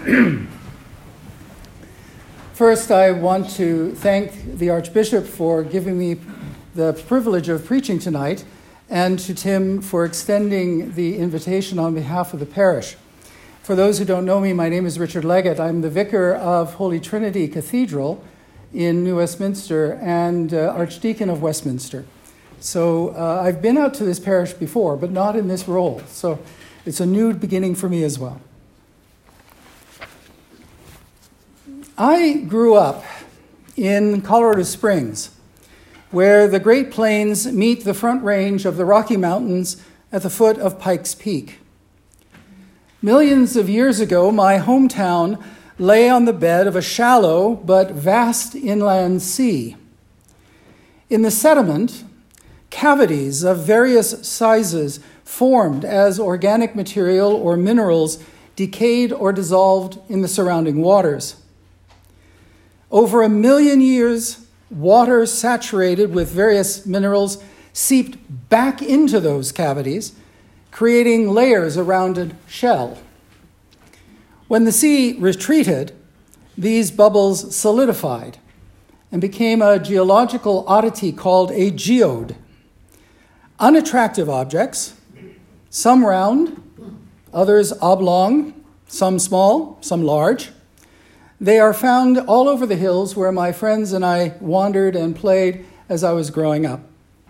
First, I want to thank the Archbishop for giving me the privilege of preaching tonight, and to Tim for extending the invitation on behalf of the parish. For those who don't know me, my name is Richard Leggett. I'm the vicar of Holy Trinity Cathedral in New Westminster and Archdeacon of Westminster. So I've been out to this parish before, but not in this role. So it's a new beginning for me as well. I grew up in Colorado Springs, where the Great Plains meet the Front Range of the Rocky Mountains at the foot of Pikes Peak. Millions of years ago, my hometown lay on the bed of a shallow but vast inland sea. In the sediment, cavities of various sizes formed as organic material or minerals decayed or dissolved in the surrounding waters. Over 1 million years, water saturated with various minerals seeped back into those cavities, creating layers around a shell. When the sea retreated, these bubbles solidified and became a geological oddity called a geode. Unattractive objects, some round, others oblong, some small, some large. They are found all over the hills where my friends and I wandered and played as I was growing up.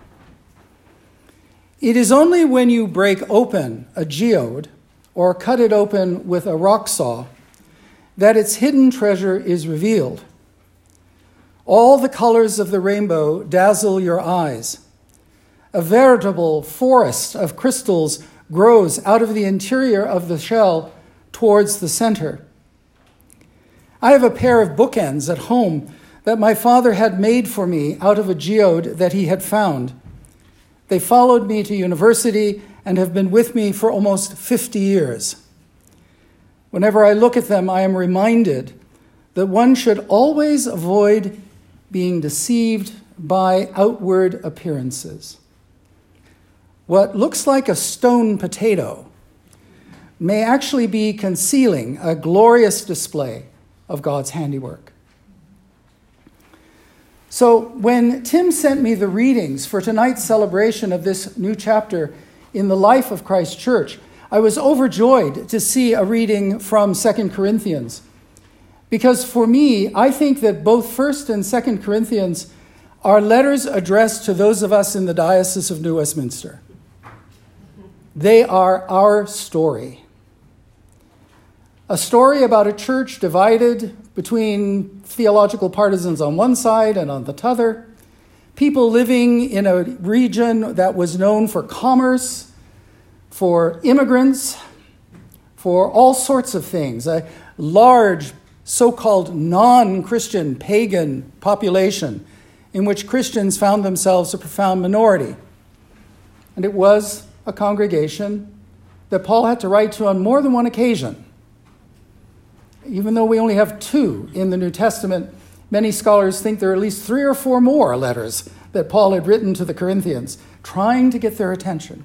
It is only when you break open a geode or cut it open with a rock saw that its hidden treasure is revealed. All the colors of the rainbow dazzle your eyes. A veritable forest of crystals grows out of the interior of the shell towards the center. I have a pair of bookends at home that my father had made for me out of a geode that he had found. They followed me to university and have been with me for almost 50 years. Whenever I look at them, I am reminded that one should always avoid being deceived by outward appearances. What looks like a stone potato may actually be concealing a glorious display of God's handiwork. So when Tim sent me the readings for tonight's celebration of this new chapter in the life of Christ Church, I was overjoyed to see a reading from 2 Corinthians. Because for me, I think that both 1 and 2 Corinthians are letters addressed to those of us in the Diocese of New Westminster. They are our story. A story about a church divided between theological partisans on one side and on the other, people living in a region that was known for commerce, for immigrants, for all sorts of things, a large so-called non-Christian pagan population in which Christians found themselves a profound minority. And it was a congregation that Paul had to write to on more than one occasion. Even though we only have 2 in the New Testament, many scholars think there are at least 3 or 4 more letters that Paul had written to the Corinthians, trying to get their attention.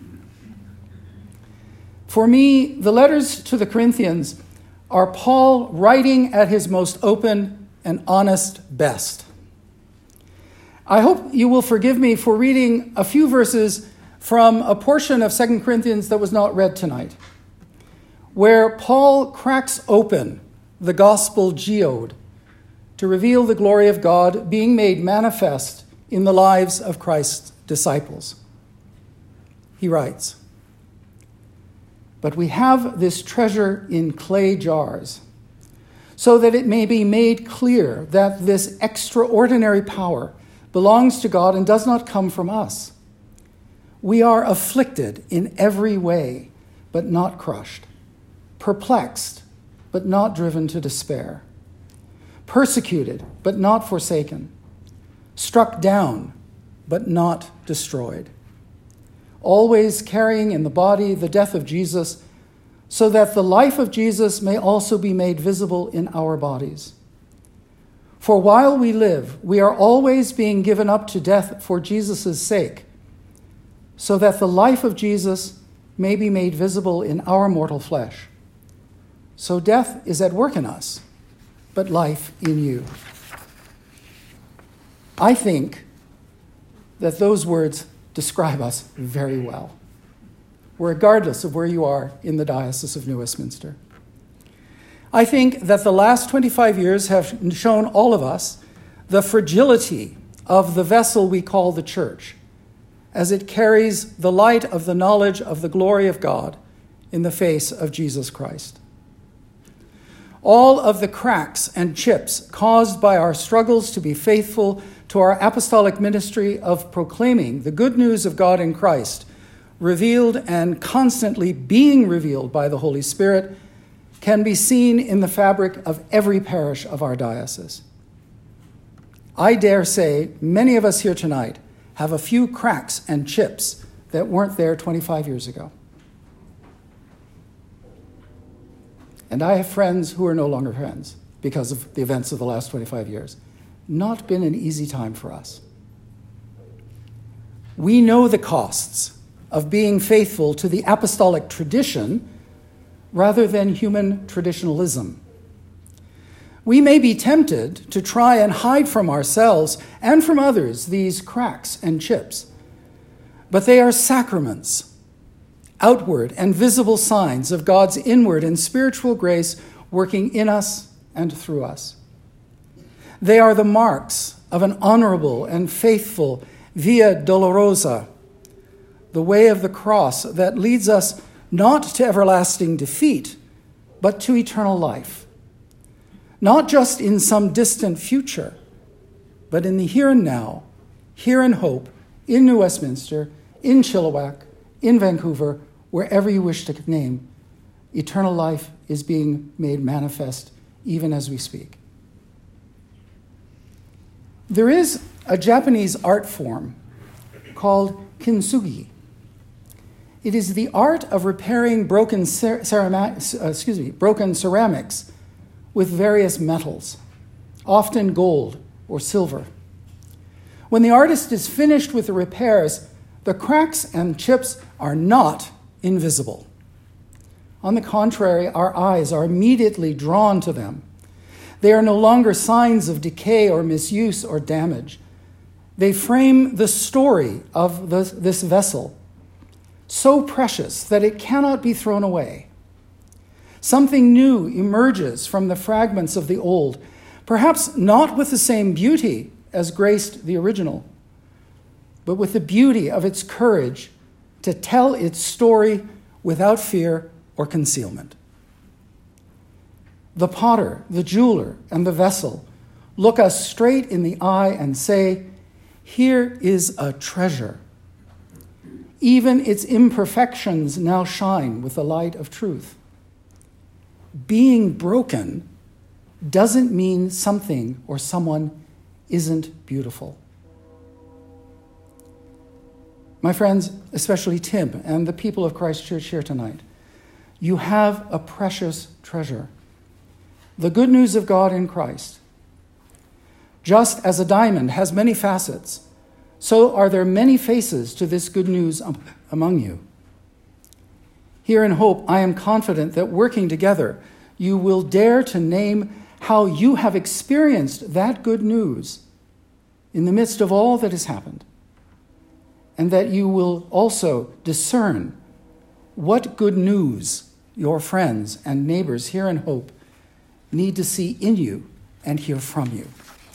For me, the letters to the Corinthians are Paul writing at his most open and honest best. I hope you will forgive me for reading a few verses from a portion of 2 Corinthians that was not read tonight, where Paul cracks open the gospel geode to reveal the glory of God being made manifest in the lives of Christ's disciples. He writes, "But we have this treasure in clay jars, so that it may be made clear that this extraordinary power belongs to God and does not come from us. We are afflicted in every way, but not crushed. Perplexed, but not driven to despair. Persecuted, but not forsaken. Struck down, but not destroyed. Always carrying in the body the death of Jesus, so that the life of Jesus may also be made visible in our bodies. For while we live, we are always being given up to death for Jesus' sake, so that the life of Jesus may be made visible in our mortal flesh. So death is at work in us, but life in you. I think that those words describe us very well, regardless of where you are in the Diocese of New Westminster. I think that the last 25 years have shown all of us the fragility of the vessel we call the Church, as it carries the light of the knowledge of the glory of God in the face of Jesus Christ. All of the cracks and chips caused by our struggles to be faithful to our apostolic ministry of proclaiming the good news of God in Christ, revealed and constantly being revealed by the Holy Spirit, can be seen in the fabric of every parish of our diocese. I dare say many of us here tonight have a few cracks and chips that weren't there 25 years ago. And I have friends who are no longer friends because of the events of the last 25 years. Not been an easy time for us. We know the costs of being faithful to the apostolic tradition rather than human traditionalism. We may be tempted to try and hide from ourselves and from others these cracks and chips, but they are sacraments, outward and visible signs of God's inward and spiritual grace working in us and through us. They are the marks of an honorable and faithful Via Dolorosa, the way of the cross that leads us not to everlasting defeat, but to eternal life. Not just in some distant future, but in the here and now, here in Hope, in New Westminster, in Chilliwack, in Vancouver, wherever you wish to name, eternal life is being made manifest even as we speak. There is a Japanese art form called kintsugi. It is the art of repairing broken ceramics with various metals, often gold or silver. When the artist is finished with the repairs, the cracks and chips are not invisible. On the contrary, our eyes are immediately drawn to them. They are no longer signs of decay or misuse or damage. They frame the story of this vessel, so precious that it cannot be thrown away. Something new emerges from the fragments of the old, perhaps not with the same beauty as graced the original, but with the beauty of its courage to tell its story without fear or concealment. The potter, the jeweler, and the vessel look us straight in the eye and say, "Here is a treasure. Even its imperfections now shine with the light of truth." Being broken doesn't mean something or someone isn't beautiful. My friends, especially Tim and the people of Christ Church here tonight, you have a precious treasure. The good news of God in Christ. Just as a diamond has many facets, so are there many faces to this good news among you. Here in Hope, I am confident that working together, you will dare to name how you have experienced that good news in the midst of all that has happened, and that you will also discern what good news your friends and neighbors here in Hope need to see in you and hear from you.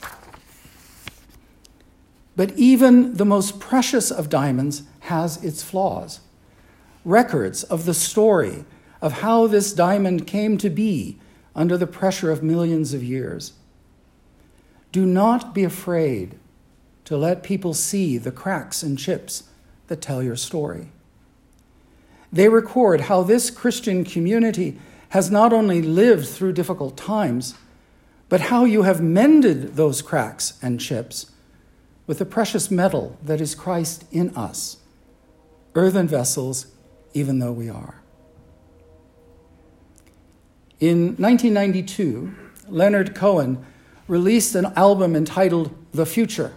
But even the most precious of diamonds has its flaws. Records of the story of how this diamond came to be under the pressure of millions of years. Do not be afraid to let people see the cracks and chips that tell your story. They record how this Christian community has not only lived through difficult times, but how you have mended those cracks and chips with the precious metal that is Christ in us, earthen vessels, even though we are. In 1992, Leonard Cohen released an album entitled The Future.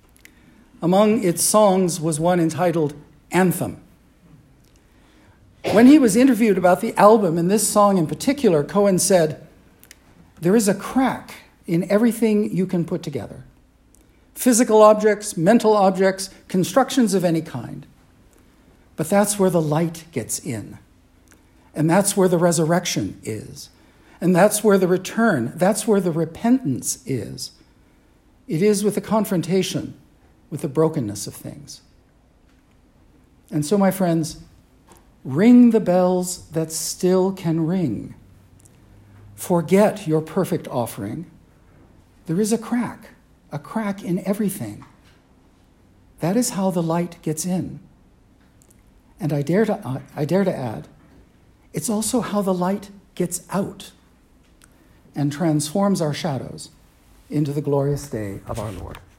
Among its songs was one entitled Anthem. When he was interviewed about the album and this song in particular, Cohen said, "There is a crack in everything you can put together. Physical objects, mental objects, constructions of any kind. But that's where the light gets in. And that's where the resurrection is. And that's where the return, that's where the repentance is. It is with the confrontation with the brokenness of things." And so, my friends, ring the bells that still can ring. Forget your perfect offering. There is a crack in everything. That is how the light gets in. And I dare to add, it's also how the light gets out and transforms our shadows into the glorious day of our Lord.